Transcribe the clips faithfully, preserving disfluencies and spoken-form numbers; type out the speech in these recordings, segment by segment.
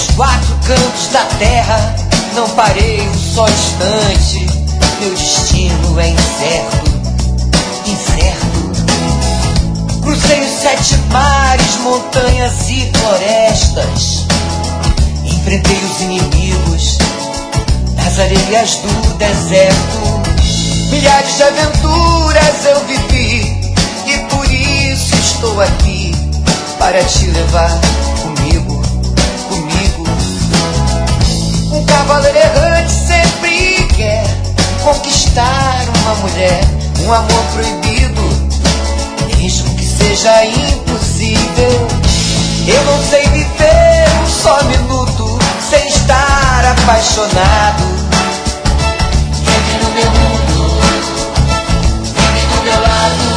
Pelos quatro cantos da terra não parei um só instante. Meu destino é incerto, incerto. Cruzei os sete mares, montanhas e florestas. Enfrentei os inimigos nas areias do deserto. Milhares de aventuras eu vivi e por isso estou aqui para te levar comigo, comigo. Um cavaleiro errante sempre quer conquistar uma mulher, um amor proibido, mesmo que seja impossível. Eu não sei viver um só minuto sem estar apaixonado. Vive no meu mundo, vive do meu lado.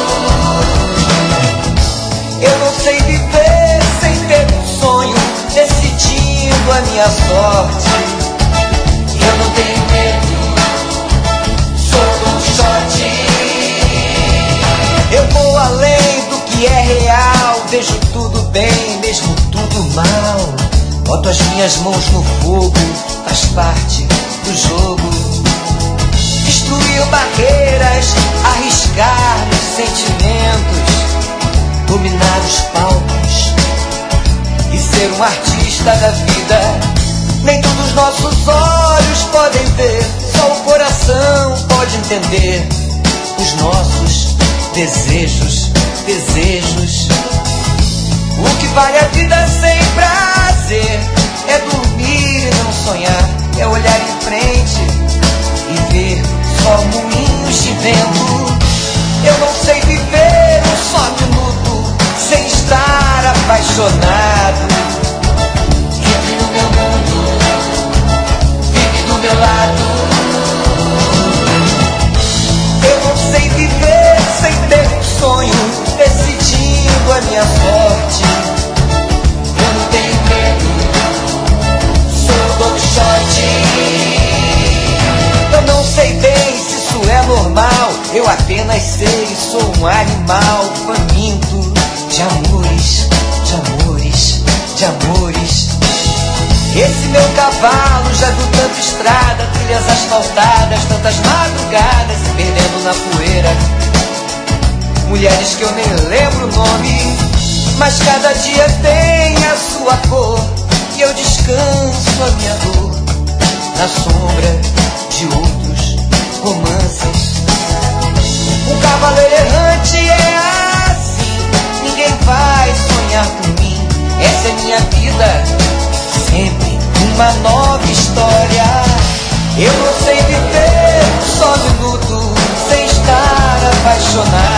Eu não sei viver sem ter um sonho decidindo a minha sorte. Eu não tenho medo, sou Don Quixote. Eu vou além do que é real, vejo tudo bem, mesmo tudo mal. Boto as minhas mãos no fogo, faz parte do jogo. Destruir barreiras, arriscar meus sentimentos, dominar os palcos e ser um artista da vida. Nem todos os nossos olhos podem ver, só o coração pode entender os nossos desejos, desejos. O que vale a vida sem prazer é dormir e não sonhar, é olhar em frente e ver só moinhos de vento. Eu não sei viver um só minuto sem estar apaixonado. Entre no meu mundo, vive do meu lado. Eu não sei viver sem ter um sonho decidindo a minha sorte. Eu não tenho medo, sou Don Quixote. Eu não sei bem se isso é normal, eu apenas sei, sou um animal faminto de amores, de amores, de amores. Esse meu cavalo já viu tanta estrada, trilhas asfaltadas, tantas madrugadas se perdendo na poeira. Mulheres que eu nem lembro o nome, mas cada dia tem a sua cor. E eu descanso a minha dor na sombra de outros romances. Um cavaleiro errante é assim, ninguém vai sonhar por mim. Essa é minha vida, sempre uma nova história. Eu não sei viver um só minuto sem estar apaixonado.